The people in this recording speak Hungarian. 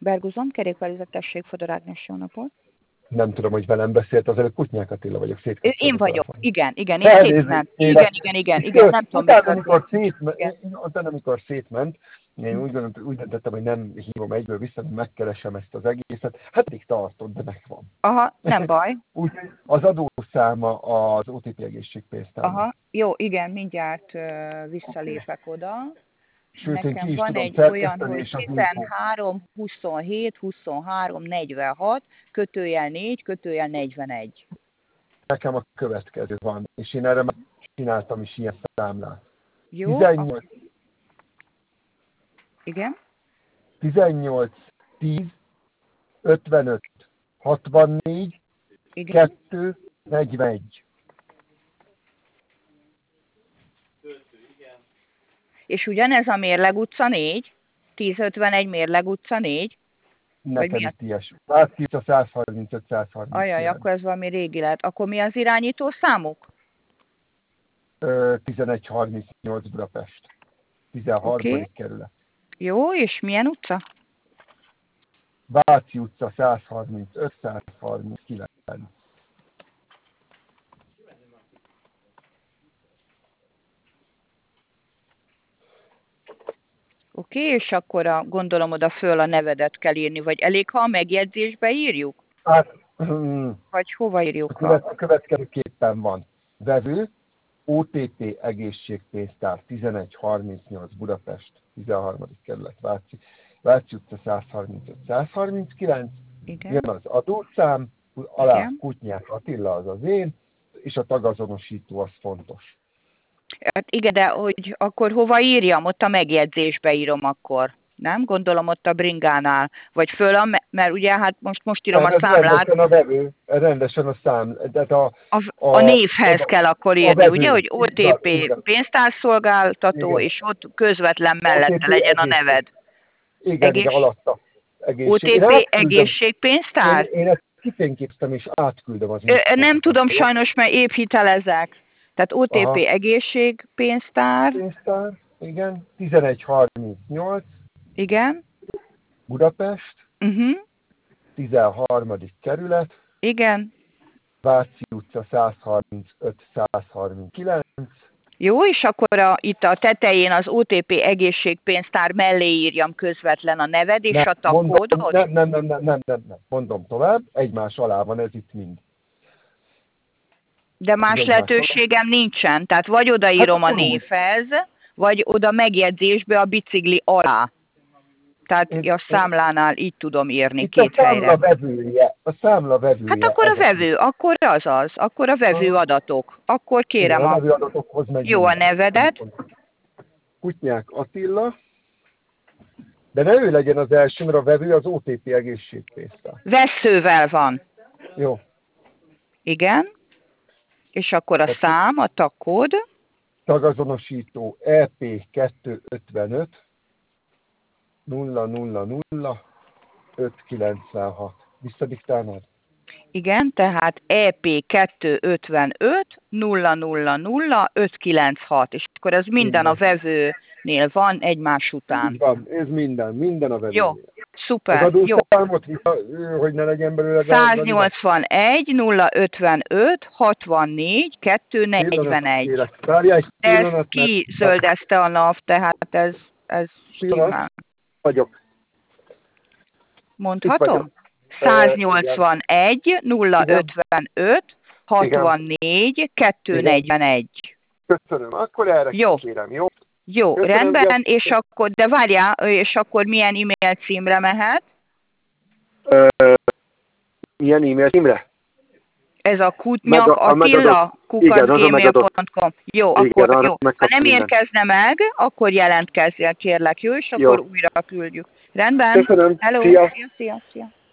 Berguzon, kerékpárüzetesség, Fodor Ágnes, jó napot. Nem tudom, hogy velem beszélt, az előbb Kutnyák Attila vagyok, szétkapcsolom. Én vagyok, igen, én szétment. Igen, nem tudom, utána, amikor szétment, én úgy döntöttem, hogy nem hívom egyből vissza, megkeresem ezt az egészet. Hát eddig tartott, de megvan. Aha, nem baj. Úgyhogy az adószáma az OTP egészségpénztárnak. Aha, jó, igen, mindjárt visszalépek oda. Sőt, nekem van egy olyan, hogy 13, 27, 23, 46, kötőjel 4, kötőjel 41. Nekem a következő van, és én erre már csináltam is ilyen számlát. Jó. 18. Igen. 18, 10, 55, 64, igen. 2, 41. És ugyanez a Mérleg utca 4? 1051 Mérleg utca 4? Neked is ilyes. Váci a 135-130. Ajaj, akkor ez valami régi lehet. Akkor mi az irányító számuk? 1138 Budapest. 13. Okay. Kerület. Jó, és milyen utca? Váci utca 135-139. Oké, és akkor gondolom oda föl a nevedet kell írni, vagy elég, ha a megjegyzésbe írjuk? Hát, vagy hova írjuk? A következőképpen van. Vevő, OTP egészségpénztár 1138 Budapest, 13. kerület Váci utca 135-139. Jön az adószám, alá igen. Kutnyák Attila az az én, és a tagazonosító az fontos. Hát igen, de hogy akkor hova írjam? Ott a megjegyzésbe írom akkor. Nem? Gondolom ott a bringánál. Vagy föl, mert ugye hát most írom a számlát. Rendesen a szám. A névhez kell akkor írni, ugye? Hogy OTP pénztárszolgáltató, és ott közvetlen mellette legyen a neved. Igen, alatta. OTP egészségpénztár? Én ezt kifényképeztem és átküldöm az nem tudom sajnos, mert épp hitelezek. Tehát OTP egészségpénztár. Igen. 1138. Igen. Budapest. 13. kerület. Igen. Váci utca 135-139. Jó, és akkor itt a tetején az OTP egészségpénztár mellé írjam közvetlen a neved és a tagkódot? Nem. Mondom tovább. Egymás alá van ez itt mind. De más lehetőségem nincsen. Tehát vagy odaírom a névhez, vagy oda megjegyzésbe a bicikli alá. Tehát a számlánál így tudom írni itt két helyre. A számla vevője. Hát akkor a vevő, akkor akkor a vevő adatok. Akkor kérem a vevő adatokhoz megyünk. Jó, a nevedet. Kutnyák Attila. De ne ő legyen az első, mert a vevő az OTP egészségpénztár. Vesszővel van. Jó. Igen. És akkor a szám, a tagkód. Tagazonosító EP 255 000 596. Visszadiktálnád? Igen, tehát EP 255 000 596. És akkor ez minden a vevőnél van egymás után. Így van, ez minden a vevőnél. Jó, szuper. Az adószámot, hogy ne legyen belőle... 181 055 64 241. Ez kizöldezte a NAV, tehát ez stimmel. Vagyok. Mondhatom? 181 055 64 241. Köszönöm, akkor erre kérem, jó? Jó, köszönöm, rendben, és akkor, de várjál, és akkor milyen e-mail címre mehet? Milyen e-mail címre? Ez a Kutnyak Attila @gmail.com. Jó, igen, akkor jó. Ha nem érkezne meg, akkor jelentkezzél, kérlek, jó? És akkor újra küldjük. Rendben? Köszönöm. Hello. Szia. Szia.